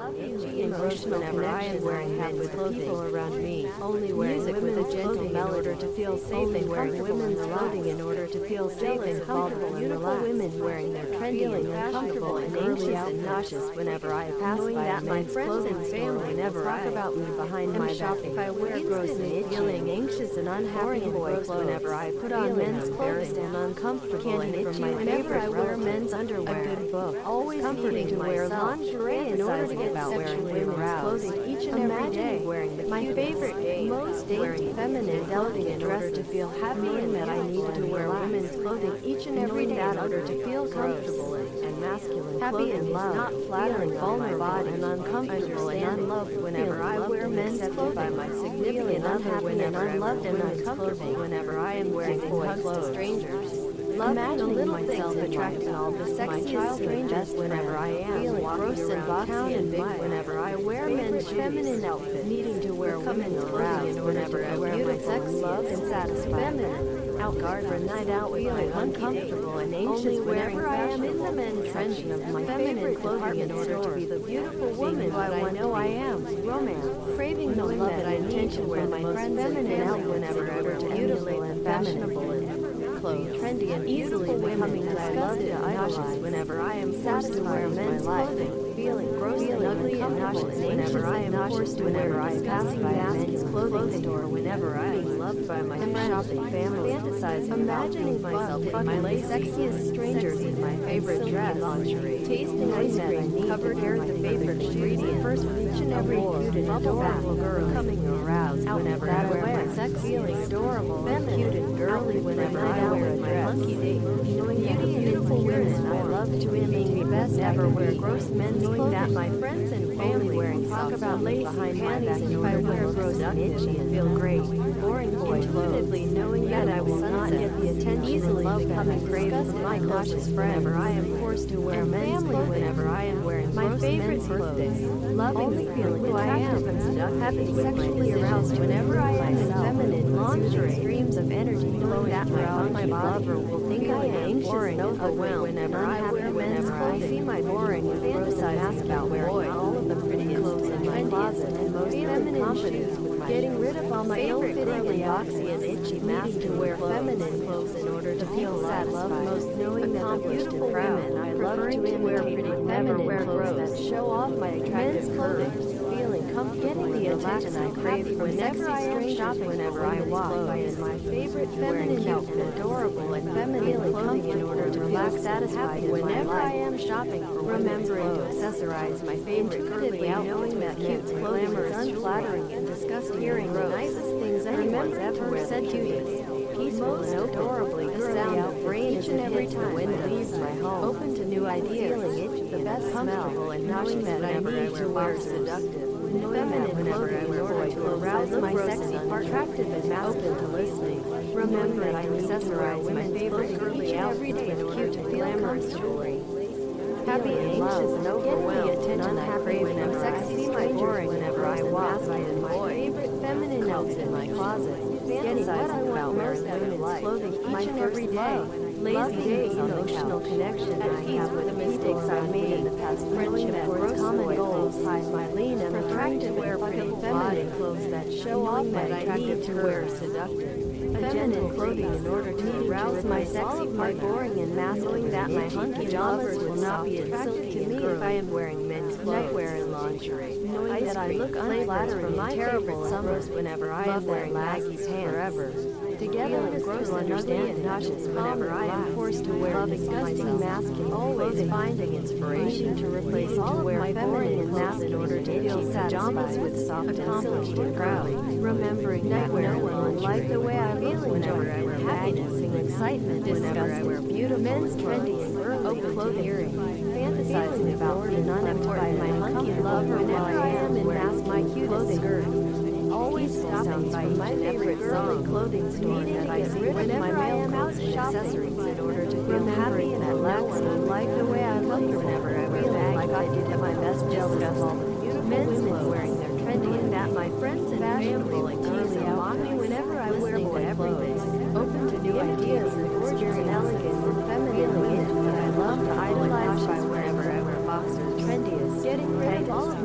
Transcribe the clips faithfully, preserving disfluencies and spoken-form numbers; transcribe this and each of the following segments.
itchy and gross whenever I am wearing men's clothing. People around me only wearing music with a gentle melody to feel safe and wearing women's clothing in order to feel safe and comfortable. Beautiful women wearing their trendy and uncomfortable and anxious and nauseous whenever I pass by that my friends and family never talk about me behind my shopping. I wear gross and itchy, feeling anxious and unhappy and gross whenever I put on men's clothing and uncomfortable and itchy whenever I wear men's underwear. A good book, always comforting to wear lingerie in order to get about wearing women's clothing each and every day. Wearing the my favorite, most dainty, feminine, delicate dress to feel happy and that I needed to wear women's clothing each and every day in order to feel comfortable and masculine. Happy and loved, not flattering, vulnerable and uncomfortable and unloved whenever I wear men's clothing by my significant other whenever unloved and uncomfortable whenever I am wearing clothes to strangers. Imagining myself attracting all the sexiest strangers whenever I am feeling gross and boxy and big whenever I wear men's feminine outfit, needing to wear women's clothing whenever I wear my sex loved and satisfied feminine outguard for a night out feeling uncomfortable and anxious whenever I am in the men's section of my feminine clothing in order to be the beautiful woman that I know I am. Romance, craving the love that I need to wear my most feminine outfit whenever I wear beautiful and fashionable and clothes, trendy and easily becoming disgusted and nauseous whenever I am satisfied with men's clothing, feeling gross and ugly and nauseous whenever I am forced to whenever I pass by a men's clothing store whenever I am loved by my shopping family, fantasize, imagining myself in my sexiest strangers in my favorite dress, lingerie, tasting ice cream, covered hair with the favorite ingredient, first with each and every cute and adorable girl, becoming aroused whenever I wear my sex, feeling adorable and cute and girly whenever I wear my monkey date, knowing that beautiful women I love to being the best ever wear gross men's clothing, that my friends and family wearing talk about lace behind my back if I wear gross and itchy and feel great, boring boy intuitively knowing that I will not get the attention easily becoming craving from my cautious whenever I am forced to wear men's clothing whenever I am wearing my favorite clothes, loving the feeling who I am and seductive, having sexually aroused whenever I am in feminine lingerie, streams of energy flowing at my lover will think I am anxious and overwhelmed whenever I wear men's clothing. I see my boring and fantasizing about wearing all of the prettiest clothes in my closet and most feminine confidence with my getting rid of all my ill-fitting and boxy and itchy masks to wear feminine clothes in order to feel satisfied. Most knowing that the beautiful women I love to wear pretty feminine clothes that show off my attractive clothing. Feeling comfortable, getting the attention I crave whenever I am shopping, whenever I walk by in my favorite feminine outfit, adorable and feminine clothing in order to relax, satisfied whenever I am shopping for remembering to accessorize my favorite girly outfit, knowing that cute clothing is unflattering and disgusting, hearing the nicest things anyone's ever said to you. Peaceful and adorably girly out brain each and every time I leave my home, open to new ideas, feeling itchy, the best comfortable and knowing that I need to wear seductive, feminine clothing in order to arouse my sexy part, attractive and open to listening. Remember that I accessorize my favorite girly outfit with cute and glamorous jewelry. Happy, anxious, and overwhelmed, the attention I crave when I'm sexy, my boring whenever I walk by in my favorite feminine outfit in my closet. Fantasizing about wearing women's clothing each and every day. Lazy days, emotional connection at peace with the mistakes I made in the past. Friendship towards common goals. My lean and attractive wear pretty feminine clothes that show off that I need to wear seductive. Feminine clothing in order to arouse my sexy part, boring and masculine that my hunky jobbers will not be attracted to me if I am wearing men's nightwear and lingerie. Knowing that I look unflattering and my terrible summers whenever I am wearing Maggie's forever. Together with gross and ugly and nauseous whenever I am forced to wear disgusting masculine always finding inspiration to replace all of my boring and mask in order to feel pajamas with soft accomplished and proud. Remembering that no one will like the way I feel whenever I wear happiness and excitement whenever I wear beautiful men's trendy and girly clothing. Fantasizing about being unleft by my hunky lover whenever I am in mask my cutest skirt. Always stopping by my favorite girly clothing store that I see whenever I am out accessories in order to feel happy and relaxed and like the way I look whenever I wear bags like I did at my best jealous of all the beautiful men's clothes wearing their trendy and that my friends and family tease and mock me whenever I wear boy clothes. Open to new ideas and gorgeous and elegant and feminine women that I love to idolize by wherever I wear boxers trendiest, getting rid of all of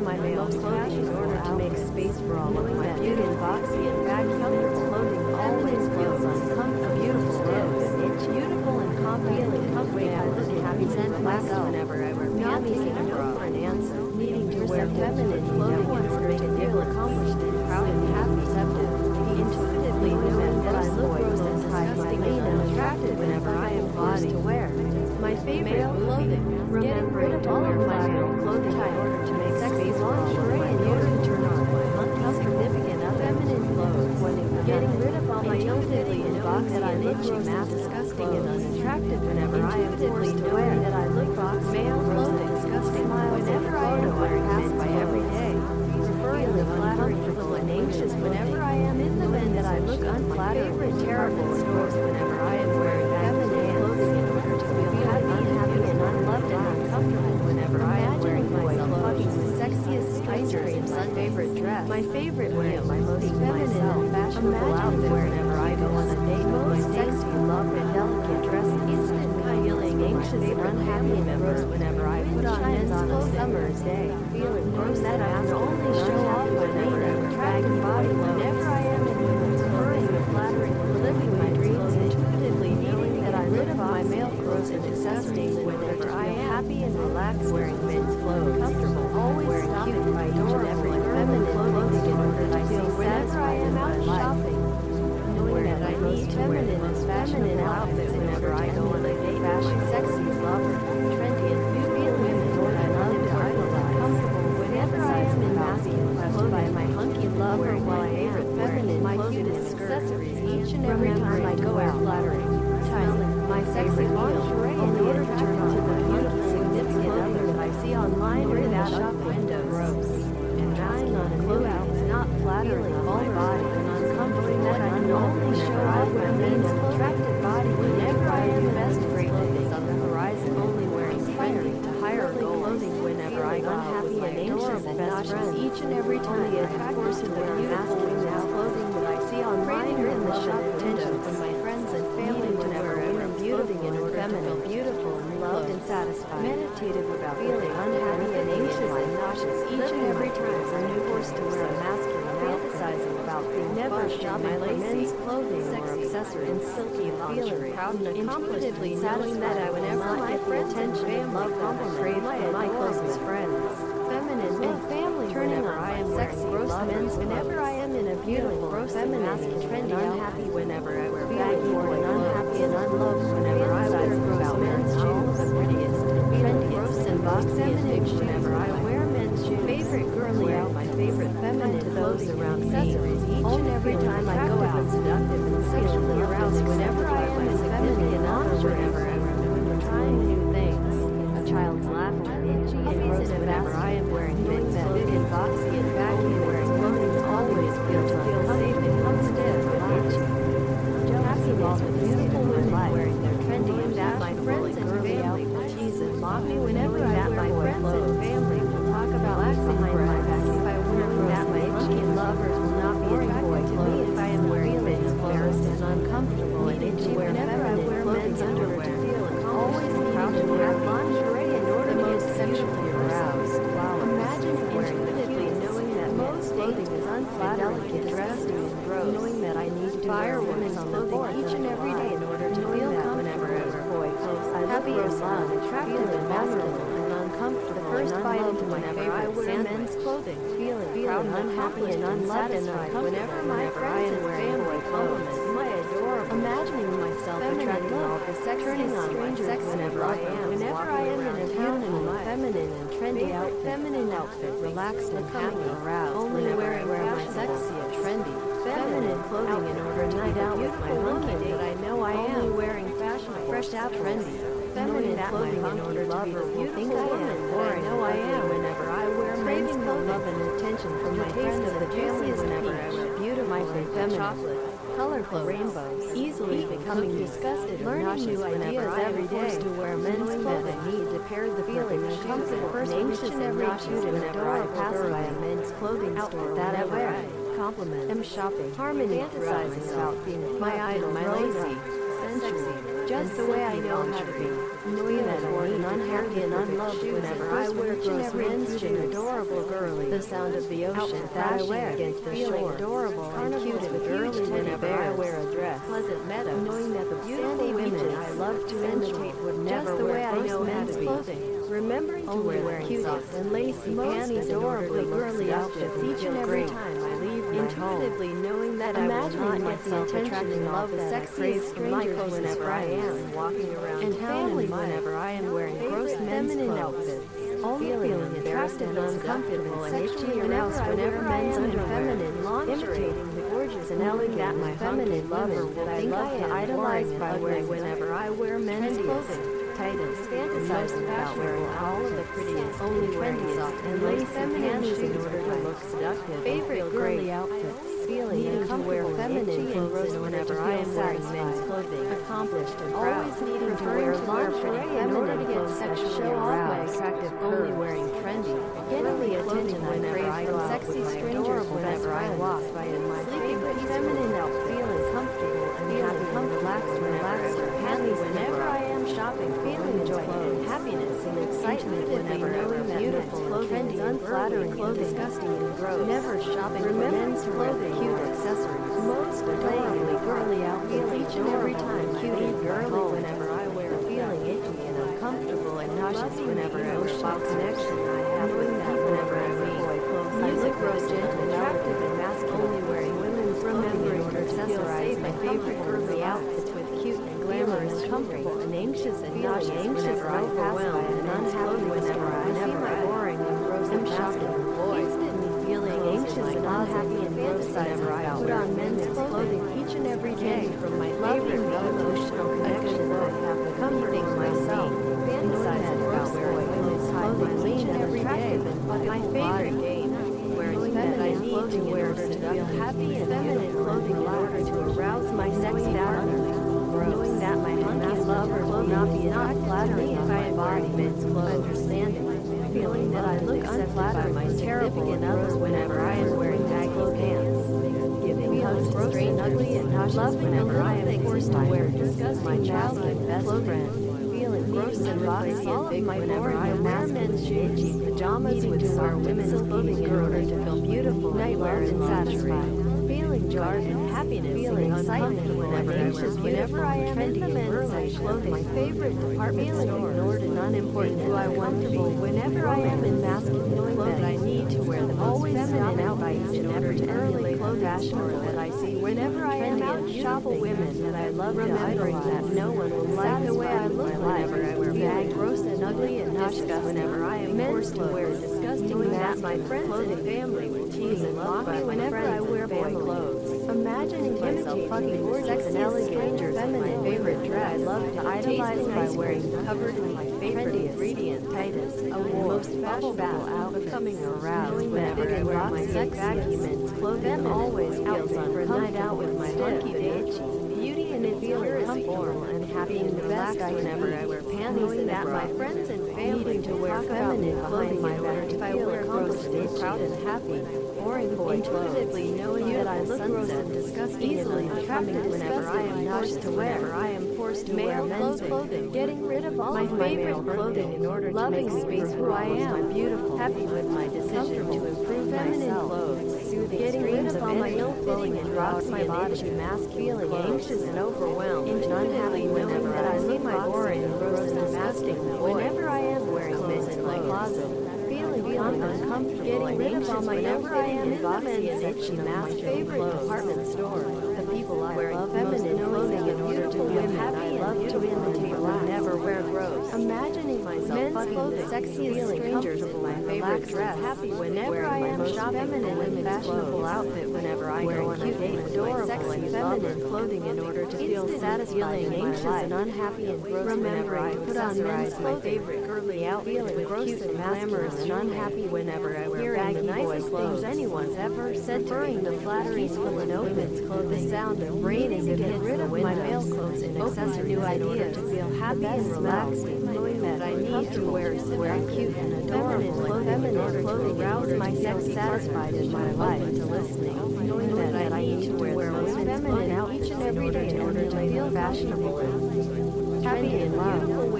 my male clothing in order to make space for all of my cute and boxy and baggy comfortable clothing always feels uncomfortable, beautiful rose. It's beautiful and confident, comfy. I look happy and relaxed whenever I wear pants. Not needing to know for an answer, needing to wear feminine clothing in order to feel accomplished and proud and happy, receptive. Intuitively knowing that I look gross and disgusting and unattractive whenever I am forced to wear my favorite clothing. Remembering to wear my male clothing in order to make space for lingerie in order to turn on my significant feminine clothes. When getting rid of all my tiltedly and box that I look gross and disgusting and unattractive whenever I am forced to wear that I look box male clothing disgusting whenever I am pass by every day. Preferring the uncomfortable and anxious whenever I am in the bed that I look unflattering, terrible, and gross whenever I am wearing feminine clothing in order to feel happy, unhappy, and unloved and uncomfortable whenever I am wearing myself hugging the sexiest stranger in my favorite dress, my favorite way, my most feminine and fashionable outfit whenever I go on a date with my sexy, love, and delicate dress, instant feeling anxious and unhappy and gross whenever I put on men's on a summer's day, feeling gross that I have to only show off my main attractive body whenever I am in women's clothing and flattering, living my dreams intuitively knowing that I live my male clothes and accessories whenever I am happy and relaxed wearing men's clothes, comfortable, always wearing cute, my adorable, every feminine clothing in order to feel whenever I am out shopping. Knowing that I need feminine and fashionable outfits whenever I go on a date, fashion, sexy, lover, trendy, and beautiful women what I love to idolize, comfortable whenever I am in masculine clothes by my hunky lover while I am feminine, my cutest accessories each and every time I go out flattering, styling, my sexy lingerie in order to turn on the beautiful significant other that I see online or in that shop windows, gross, and trying on a new outfit, not flattering on my body and uncomfortable that I can only show off my main attractive body whenever I am best great days on the horizon, only wearing inspiring to higher clothing whenever I go unhappy and anxious and nauseous each and every time I force to wear masculine clothing that I see online or in the shop attention from my friends and family whenever I wear beautiful in order to feel beautiful and loved and satisfied, meditative about feeling unhappy and anxious and nauseous each and every time I'm forced to wear a masculine fantasizing about being never shopping my men's clothing or accessories and silky lingerie, proud and intuitively knowing that I whenever my friends attention and love compliment crave my closest friends, feminine and family turning on I am sexy gross men's whenever I am in a beautiful gross feminine trendy unhappy whenever I wear baggy and unhappy and unloved whenever I wear gross men's shoes the prettiest trendy gross and boxy and big whenever I wear men's shoes favorite girly out my favorite feminine clothes around accessories each and every time I go out seductive and sexually aroused whenever I am in feminine honor whenever I am trying new things a child's laughter itchy and gross whenever I am wearing things that fit in boxy and baggy wearing clothing always feel to feel safe and unstiff and itchy happiness with beautiful women wearing their trendy and that my friends and family will tease and mock me whenever I wear my friends and family will talk about relaxing my back if I wear that my itchy lovers will not be attracted to me if I am wearing men's clothes and uncomfortable and itchy whenever I wear men's underwear always proud to wear lingerie in order to get sexually aroused while imagining intuitively knowing that most clothing is unflattering delicate dressing and gross knowing that I need to wear women's clothing each and every day in order to feel that whenever I wear boy clothes I happy and loud attractive and masculine and uncomfortable the first bite into my favorite men's clothing feeling proud and unhappy and unsatisfied whenever my friends and family compliment my adorable imagining myself attracting all the sex turning on my sex whenever I am whenever I am in a beautiful feminine and trendy out feminine outfit relaxed and happy aroused only wearing my sexy and trendy feminine clothing in order to night out with my hunky that I know I am wearing fashionable fresh out trendy feminine clothing in order to be the beautiful woman that I know I am whenever I wear men's clothing love and attention from my friends of the family whenever I wear beautiful and feminine chocolate colorful rainbows easily becoming disgusted learning new ideas every day to wear men's clothing need to pair the feeling uncomfortable and anxious and every cute and adorable pass by a men's clothing store that I wear compliment am shopping harmony fantasizing about being my idol my lazy sensual just the way I know how to be knowing that I need unhappy and unloved whenever I wear gross men's shoes adorable girly. The sound of the ocean crashing against the shore. Adorable and cute and girly whenever I wear a dress. Pleasant meadows, knowing that the beautiful women I love to imitate would never wear gross men's clothing. Remembering to wear the cutest and lacy panties and adorably girly outfits each and every time I leave my home. Intuitively knowing that I will not myself attracting love the sexiest strangers whenever I am walking around and family whenever I am wearing gross men's outfits. Feeling attractive and uncomfortable and itchy aroused whenever I am in feminine lingerie, imitating the gorgeous and elegant that my feminine lover will think I to idolize by wearing whenever I wear men's clothing. Titus fantasizing about wearing all of the prettiest, only trendiest, and lacy panties in order to look seductive. Favorite girly outfits. Feeling needing to wear feminine clothes whenever I am wearing men's clothing. Accomplished and proud. Always needing to wear lingerie in order to get sexual show off my attractive only wearing trendy. Getting the attention whenever I go out with my adorable whenever I walk by in my favorite feminine outfit. Feeling comfortable and happy and relaxed relaxed or happy whenever I am shopping. Feeling joy and happiness and excitement whenever knowing that beautiful, trendy, unflattering clothing, disgusting and gross. Never shopping for men's clothing, cute accessories, most adorably girly outfits each and every time, cutie girly whenever I wear. Feeling itchy and uncomfortable and nauseous whenever I shop connection I have knowing that whenever I wear boy clothes, music grows gentle, attractive and masculine, only wearing women's clothing in order to accessorize my favorite girly outfits with cute and glamorous, comfortable and anxious and nauseous anxious or overwhelmed and unhappy whenever I see my boring and gross and masculine boys. Instantly feeling anxious and unhappy and fantasizing whenever I put on men's clothing each and every day from my favorite emotional connection I have with comforting myself, fantasizing about wearing women's clothing each and every day. My favorite game, wearing feminine clothing in order to feel happy and feminine clothing in order to arouse my sexy partner. Knowing that my hunky lover will not be not flattering if I am wearing men's clothes. Understanding, feeling that I look unflattering by my terrible and others whenever I am wearing baggy pants. Giving hugs gross and ugly and nauseous whenever I am forced to wear disgusting my childhood best friend. Feeling gross and boxy and big whenever I wear men's itchy pajamas with our women's clothing in order to feel beautiful, nightwear and satisfied. Feeling joy and happiness, feeling excitement whenever anxious whenever I am in the men's clothing. My favorite department store, ignored and unimportant who I want to be. Whenever I am in masculine clothing, I need to wear the most feminine outfits in order to emulate the fashion that I see. Whenever I am out shopping women that I love, remembering that no one will like the way I look whenever I wear bag, gross and ugly and nauseous. Whenever I am forced to wear disgusting that my friends and family will tease and mock me whenever I wear boy clothes. Imagining myself fucking gorgeous and elegant strangers in my favorite dress. I love to idolize by wearing covered in my favorite ingredient, Titus, a most fashionable outfit, becoming aroused whenever I wear my sexy men's clothing. Always feels on a night out with my hunky itchy. Beauty and it feeling comfortable and happy and relaxed whenever I wear panties and that my friends and family to wear feminine clothing my back if I wear accomplished and proud and happy. Boring boy intuitively knowing that I look gross and disgusting easily attractive whenever I am forced to wear. I am forced to wear men's clothing, getting rid of all my favorite clothing in order to make space who I am. Beautiful, happy with my decision to improve feminine clothes, soothing, getting rid of all my ill-fitting and rocks my body to mask feeling anxious and overwhelmed and unhappy whenever that I see my boring and gross and masking whenever I am wearing men's in my closet. Feeling uncomfortable, getting rid of all my whenever I am in boxy and itchy mask favorite department store. The people I love feminine clothing in order to feel happy. I love to imitate but never wear gross. Imagining myself men's clothing, sexy feeling strangers in my favorite dress. Happy whenever I am shopping feminine and fashionable outfit whenever I go on a date. Adorable and feminine clothing in order to feel satisfied, anxious and unhappy and gross whenever I put on men's clothing. Favorite girly outfit with gross and glamorous and unhappy whenever I wear baggy boy clothes anyone's ever said to me. The flattery full and women's clothes. The sound of rain as it hits rid of my male clothes and accessories in order to feel happy and relaxed, knowing that I need to wear wear cute and adorable clothing in order to arouse my sexy satisfied in my life to listening, knowing that I need to wear the most feminine out each and every day in order to feel fashionable and happy and beautiful women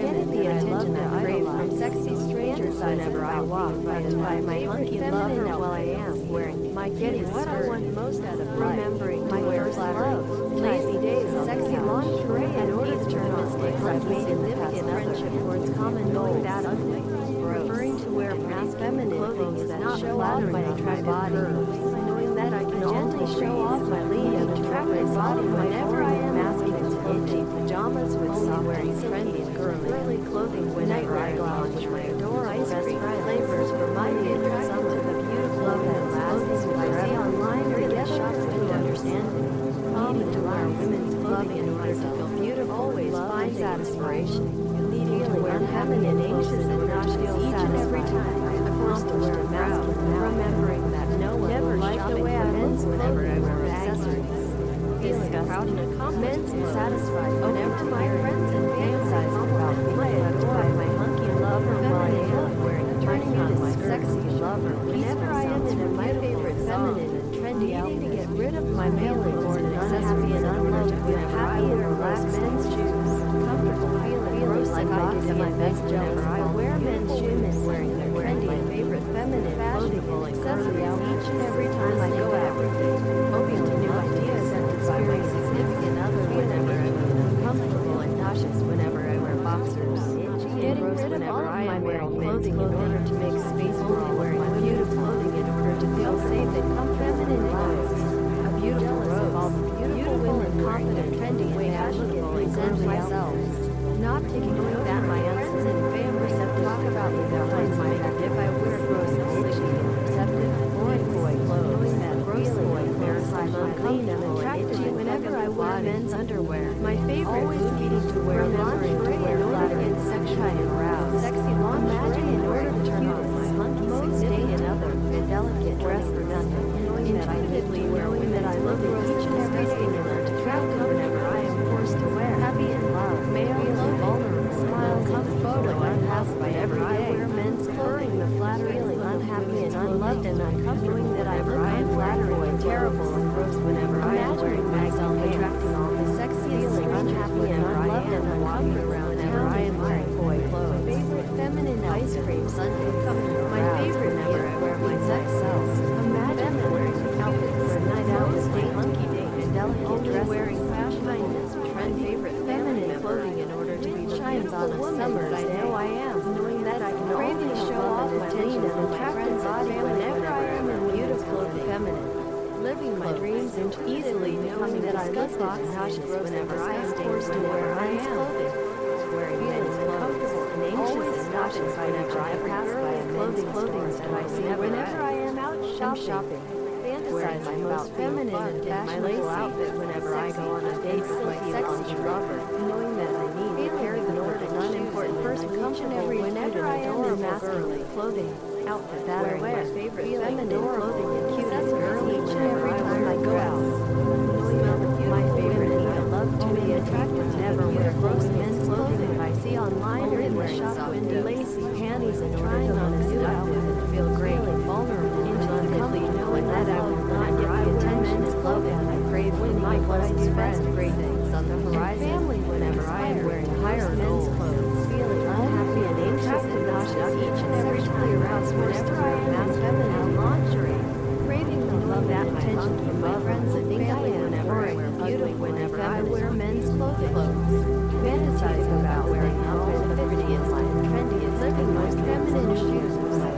the attention that I crave from sexy strangers whenever I walk by my hunky lover while I am wearing my getting what I want most out of life. Remembering my wear flattering, lazy days, sexy lingerie, and order to turn on sticks I've made significant friendship towards common goals. That ugly, preferring to wear mass feminine clothing that show off my attractive body, knowing that I can only show off my lean and attractive body whenever I am masculine. Itchy pajamas with soft wearing trendy and girly clothing whenever I lounge my adore ice cream flavors remind me of some of the beautiful love that lasts I see online or get shops to understand it. Needing to wear women's clothing in order to feel beautiful always finds satisfaction. Needing to wear feminine, anxious, and nauseous each and every time I am forced to wear a mask. Remembering that no one never liked the way I look whenever I wear accessories. Feeling proud and accomplished and satisfied whenever my friends and fantasize about me. I adore my hunky lover while I am wearing turning on my sexy lover. Whenever I am in my favorite feminine and trendy outfit, to get rid of my mailing or unhappy and unloved with happy and relaxed men's shoes. Comfortable feeling gross like I did my best whenever I wear men's shoes and wearing their trendy and favorite feminine fashionable accessories each and every time I go out. Hoping to new ideas and by my significant other whenever I feel uncomfortable and nauseous whenever I wear boxers. Getting gross whenever I am wearing clothing in order to make space for me wearing my beautiful clothing in order to feel safe and comfortable. Feminine vibes. A beautiful rose of all the beautiful women confident, trendy, way I look and present myself. Not taking away that my aunts and family talk about me behind my back if I wear gross and itchy and perceptive boy boy clothes. Knowing that gross boy wears I'm uncomfortable and itchy whenever I wear men's underwear. My favorite always needing to wear lingerie in order to get sexually aroused. Sexy lingerie in order to turn on my hunky significant other and delicate dress for nothing. Knowing that I intuitively knowing that I look at each and every singular attractive whenever I am forced to wear happy and love, male and vulnerable, smile, comfortable and unhappy by every day. I wear men's clothing, the flattering, feeling unhappy and unloved and uncomfortable that I look I'm flattering and terrible and gross whenever I am wearing myself attracting all the sexy feeling unhappy and unloved and uncomfortable around whenever I am wearing boy clothes. Favorite feminine ice cream sundae comfortable. My favorite never I wear my sex self. Imagine wearing outfit for a night out, stay hunky day and delicate dress wearing fashion kindness trend favorite feminine clothing in order to be shines on a summer's day. I know I am, knowing that I can craving to show off my lean and attractive body whenever I am in beautiful and feminine. Living my dreams and easily knowing that I look nauseous whenever I am forced to wear I am. Wearing men's comfortable and anxious and nauseous whenever I pass by a clothing clothing that I see whenever I am out shopping. Fantasizing about feminine and fashionable outfit whenever I go on a date with my sexy lover, knowing that I need to carry the order an unimportant person comfortable whenever I am in masculine clothing outfit that I wear. Favorite feminine clothing and cute as girly each and every time I go out. Knowing that my favorite and I love to be attractive to never wear gross men's clothing I see online or in the shop window. Lacy panties in order to on a new outfit and feel great and vulnerable into uncomfortable knowing that I will not get the attention and clothing I crave when my closest friends great things on the horizon. Family whenever I am wearing higher men's clothes, feeling unhappy and anxious and nauseous each and every time aroused whenever I am in feminine lingerie. Craving the love that attention from my friends and family whenever I wear beautiful whenever I wear men's clothing. Fantasizing about wearing outfits the prettiest and trendiest, living my feminine shoes.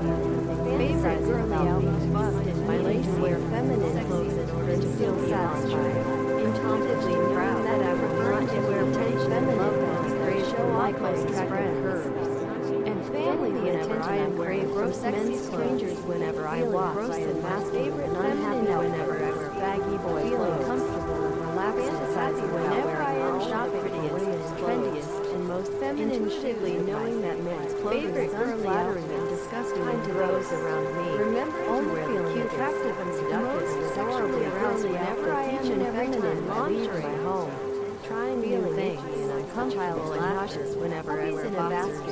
Favorite girly outfits buffed in my lace wear feminine clothes in order to feel satisfied. Intuitively proud that I would not to wear pretty feminine clothes that show off my attractive curves. And family whenever I am wearing gross men's strangers whenever I walk by a mask favorite and unhappy whenever I wear baggy boy feeling comfortable and relaxed fantasizing whenever I am shopping prettiest, trendiest, and most feminine intuitively knowing that men's clothing is unflattering and disgusting to those around me. Remember only feeling cute, attractive, and seductive and sexually aroused whenever I am in feminine lingerie at home. Trying new things and uncomfortable and nauseous whenever I wear boxers.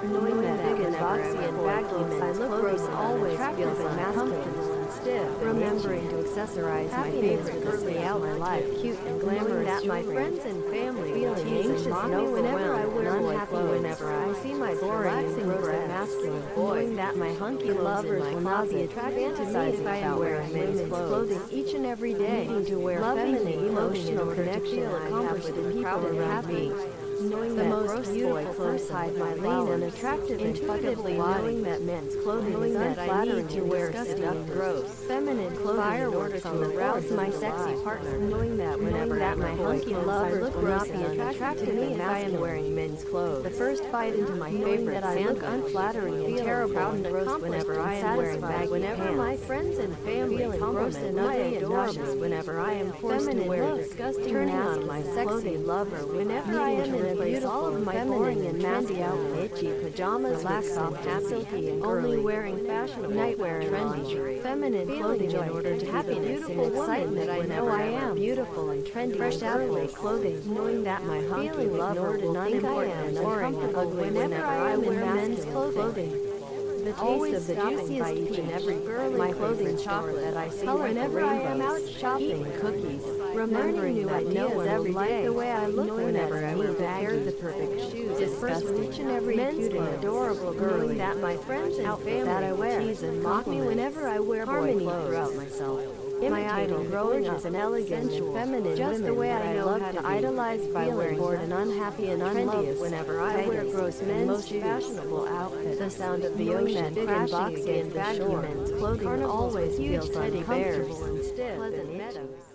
Knowing that big and boxy and baggy men's clothing always feels uncomfortable and stiff. Remembering to accessorize my favorite girly out my life, cute and glamorous. That my friends and family feeling anxious and whenever I wear unhappy whenever I see my boring and gross and masculine boy. Knowing that my hunky lovers will not be attracted to me if I am wearing men's clothing each and every day. Needing to wear feminine emotional connection I have with the people around me. Knowing the most beautiful clothes hide my lean and attractive intuitively knowing that men's clothing is unflattering to wear disgusting gross feminine clothing in order to arouse my sexy partner. Knowing that whenever that my hunky lovers will not be attracted to me if I am wearing men's clothes. The first bite into my favorite that I look unflattering and terrible and gross whenever I am wearing baggy whenever my friends and family compliment my adorable whenever I am forced to wear disgusting turning on my sexy lover whenever I am in replace all of my boring and nasty outfit, itchy pajamas, lax soft, silky and only wearing fashionable nightwear and trendy, feminine clothing in order to happiness and excitement. I know I am beautiful and trendy, fresh out of clothing, knowing that my hunky lover will think I am boring and ugly whenever I am in men's clothing. The taste always of the juiciest peach in every girly my clothing chocolate that I see whenever I am out shopping cookies. Remembering that no one will like the way I look whenever I wear baggy, the perfect shoes, disgusting each and every cute and adorable girly that my friends and family that I wear tease and mock me whenever I wear harmony throughout myself. My idol growing up an elegant and feminine just the way I know how to idolize by wearing bored and unhappy and unloved whenever I wear gross men's most fashionable outfits. The sound of the ocean crashing against the shore. Men's clothing always feels uncomfortable and stiff. Pleasant meadows.